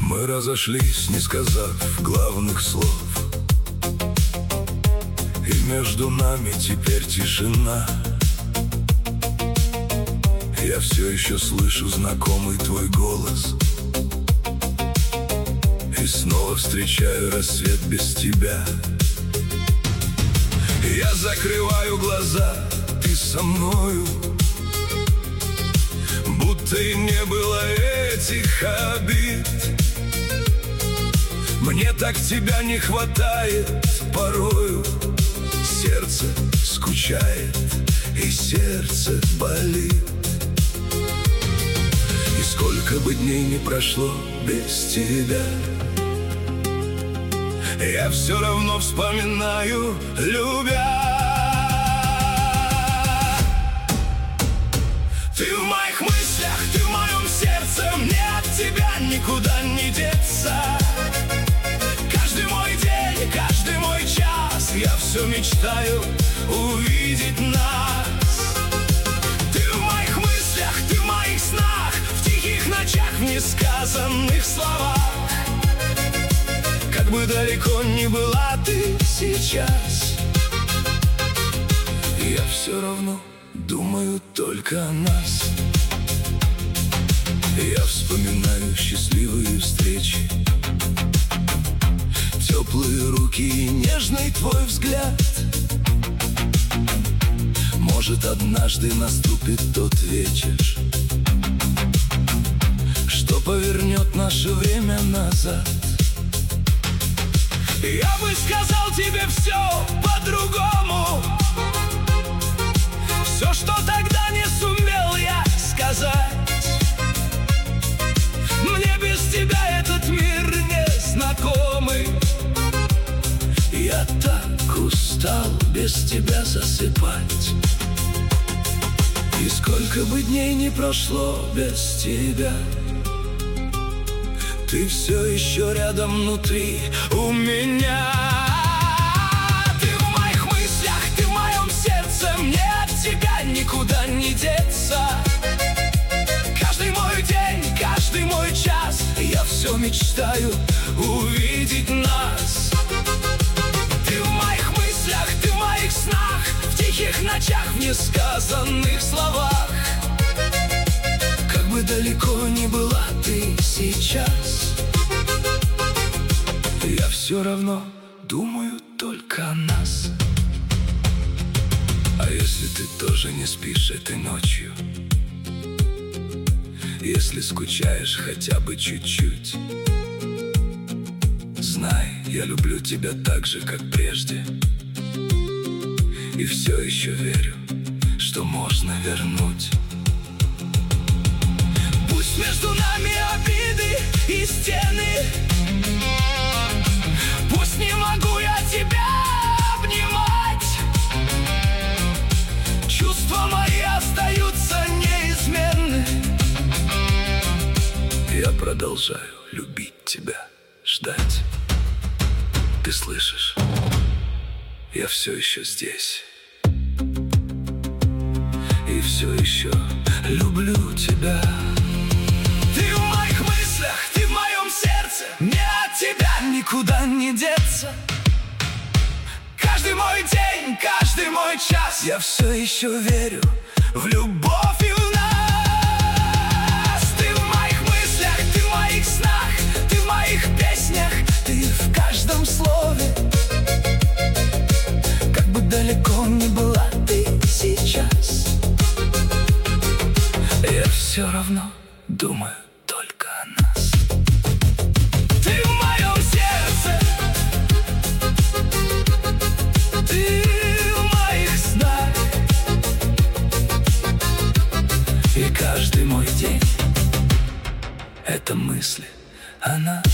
Мы разошлись, не сказав главных слов, и между нами теперь тишина. Я все еще слышу знакомый твой голос, и снова встречаю рассвет без тебя. Я закрываю глаза, ты со мною, будто и не было этих обид. Мне так тебя не хватает порою. Сердце скучает и сердце болит. И сколько бы дней не прошло без тебя, я все равно вспоминаю, любя. Ты в моих мыслях, ты в моем сердце, мне от тебя никуда не деться. Каждый мой день, каждый мой час, я все мечтаю увидеть нас. Ты в моих мыслях, ты в моих снах, в тихих ночах, в несказанных словах. Как бы далеко ни была ты сейчас, я все равно думаю только о нас. Я вспоминаю счастливые встречи, теплые руки и нежный твой взгляд. Может, однажды наступит тот вечер, что повернет наше время назад. Я бы сказал тебе все по-другому, все, что тогда не сумел я сказать. Мне без тебя этот мир не знакомый. Я так устал без тебя засыпать. И сколько бы дней не прошло без тебя, ты все еще рядом внутри у меня. Ты в моих мыслях, ты в моем сердце, мне от тебя никуда не деться. Каждый мой день, каждый мой час, я все мечтаю увидеть нас. Ты в моих мыслях, ты в моих снах, в тихих ночах, в несказанных словах. Как бы далеко ни была ты сейчас, я все равно думаю только о нас. А если ты тоже не спишь этой ночью, если скучаешь хотя бы чуть-чуть, знай, я люблю тебя так же, как прежде. И все еще верю, что можно вернуть. Пусть между нами обиды и стены, пусть не могу я тебя обнимать, чувства мои остаются неизменны. Я продолжаю любить тебя, ждать. Ты слышишь? Я все еще здесь. И все еще люблю тебя. Ты в моих мыслях, ты в моем сердце, мне от тебя никуда не деться. Каждый мой день, каждый мой час, я все еще верю в любовь и в нас. Ты в моих мыслях, ты в моих снах, ты в моих песнях, ты в каждом слове. Как бы далеко ни была ты сейчас, я все равно думаю только о нас. Ты в моем сердце, ты в моих снах, и каждый мой день — это мысли о нас.